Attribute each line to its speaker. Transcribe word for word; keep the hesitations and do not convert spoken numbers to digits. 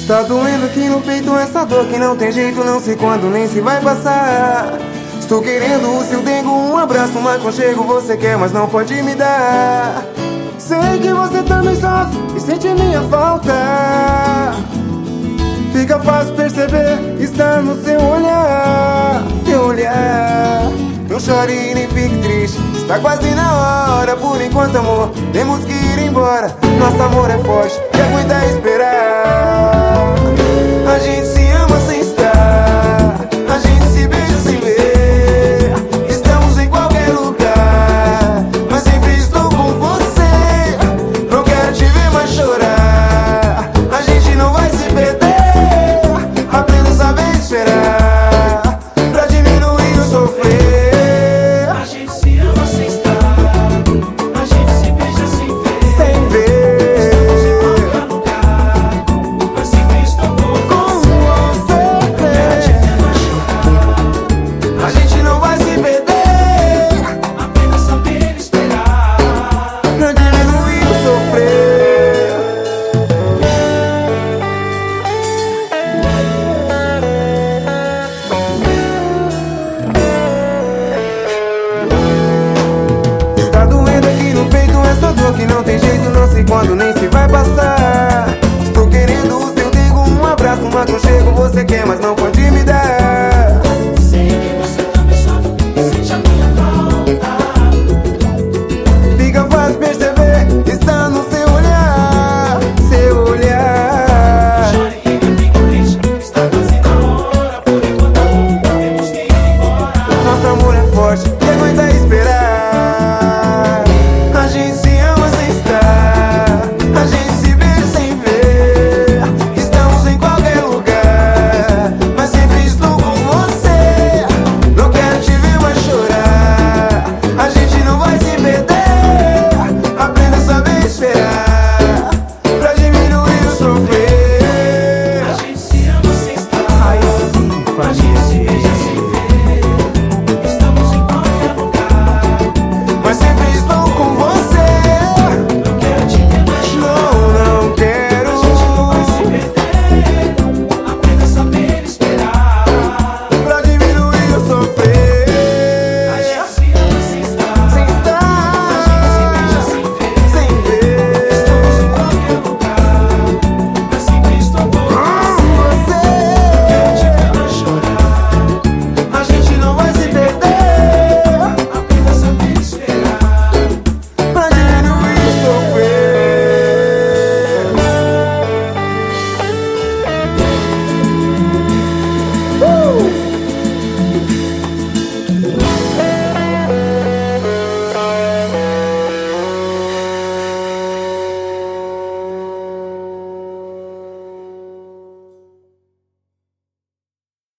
Speaker 1: Está doendo aqui no peito essa dor que não tem jeito, não sei quando nem se vai passar. Estou querendo o seu dengo, um abraço, um aconchego. Você quer, mas não pode me dar. Sei que você também sofre e sente minha falta. Fica fácil perceber, está no seu olhar. Teu olhar. Não chore e nem fique triste, está quase na hora. Por enquanto, amor, temos que ir embora. Nosso amor é forte,